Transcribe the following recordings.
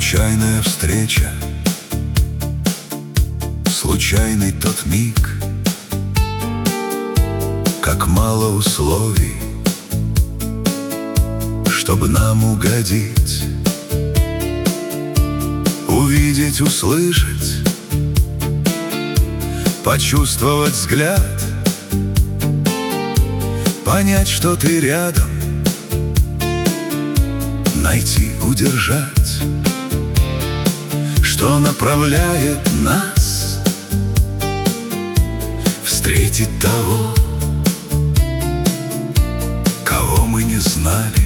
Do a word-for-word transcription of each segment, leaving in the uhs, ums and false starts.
Случайная встреча, случайный тот миг, как мало условий, чтобы нам угодить. Увидеть, услышать, почувствовать взгляд, понять, что ты рядом, найти, удержать, что направляет нас, встретить того, кого мы не знали,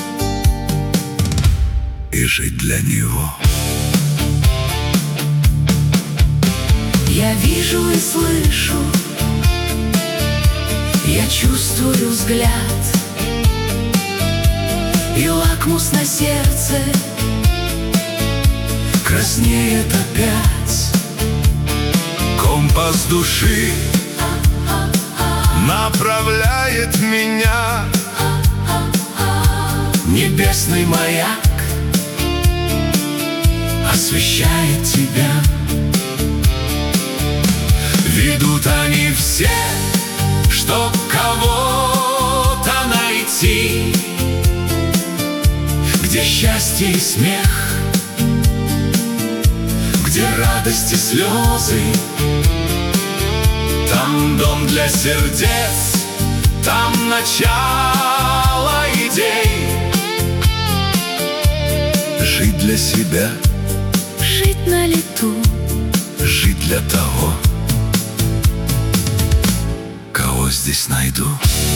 и жить для него. Я вижу и слышу, я чувствую взгляд, и лакмус на сердце краснеет опять. Компас души направляет меня, небесный маяк освещает тебя. Ведут они все, чтоб кого-то найти, где счастье и смех, где радость и слезы. Там дом для сердец, там начало идей. Жить для себя, жить на лету, жить для того, кого здесь найду.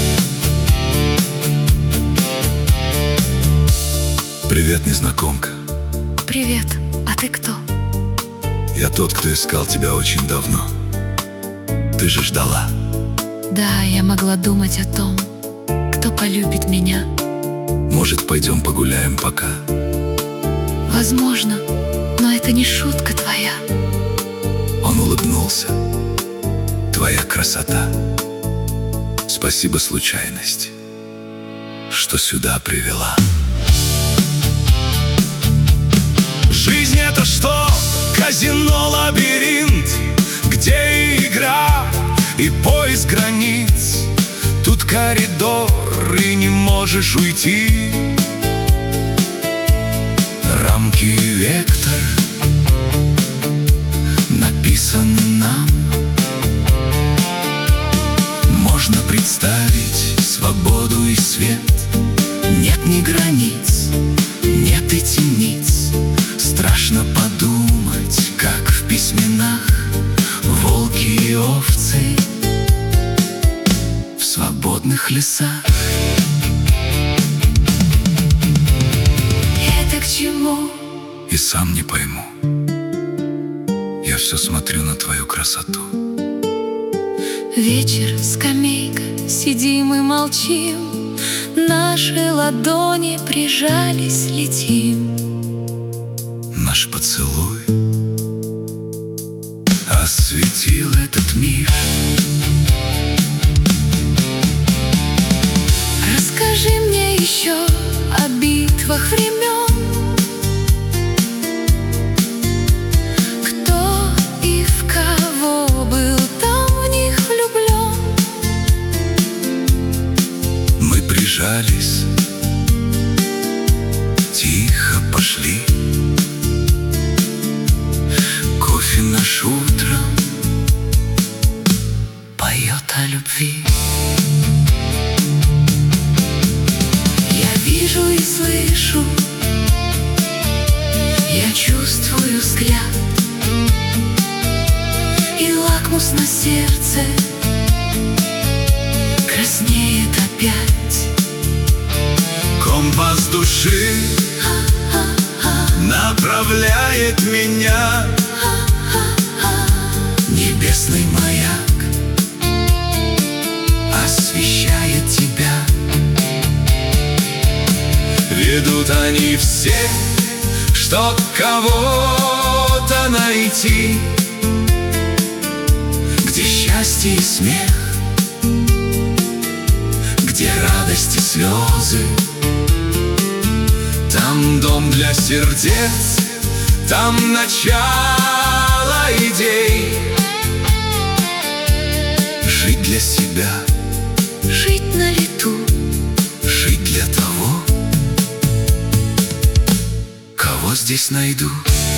Привет, незнакомка. Привет, а ты кто? Я тот, кто искал тебя очень давно. Ты же ждала. Да, я могла думать о том, кто полюбит меня. Может, пойдем погуляем пока? Возможно, но это не шутка твоя. Он улыбнулся. Твоя красота. Спасибо, случайность, что сюда привела. Жизнь — это что? Казино, лабиринт, где игра и поиск границ. Тут коридор, и не можешь уйти. Рамки и вектор написаны нам. Можно представить свободу и свет. Нет ни границ, нет и темниц. Страшно подумать, как в письменах волки и овцы в свободных лесах. Это к чему? И сам не пойму. Я все смотрю на твою красоту. Вечер, скамейка, сидим и молчим, наши ладони прижались, летим. Наш поцелуй осветил этот мир. Расскажи мне еще о битвах времен. Кто и в кого был там в них влюблен? Мы прижались, тихо пошли. Кофе наш утром поет о любви. Я вижу и слышу, я чувствую взгляд, и лакмус на сердце краснеет опять. Компас души направляет меня, небесный маяк освещает тебя. Ведут они все, чтоб кого-то найти, где счастье и смех, где радость и слезы. Там дом для сердец, там начало идей. Жить для себя, Жить на лету, жить для того, кого здесь найду.